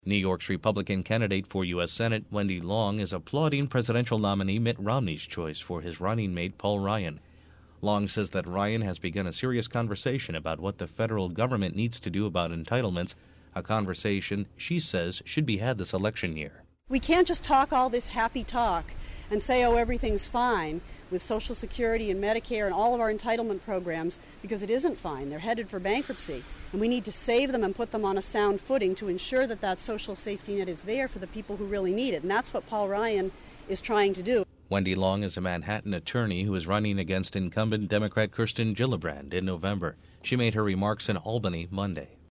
New York's Republican candidate for U.S. Senate, Wendy Long, is applauding presidential nominee Mitt Romney's choice for his running mate, Paul Ryan. Long says that Ryan has begun a serious conversation about what the federal government needs to do about entitlements, a conversation she says should be had this election year. We can't just talk all this happy talk and say, oh, everything's fine with Social Security and Medicare and all of our entitlement programs, because it isn't fine. They're headed for bankruptcy. And we need to save them and put them on a sound footing to ensure that that social safety net is there for the people who really need it. And that's what Paul Ryan is trying to do. Wendy Long is a Manhattan attorney who is running against incumbent Democrat Kirsten Gillibrand in November. She made her remarks in Albany Monday.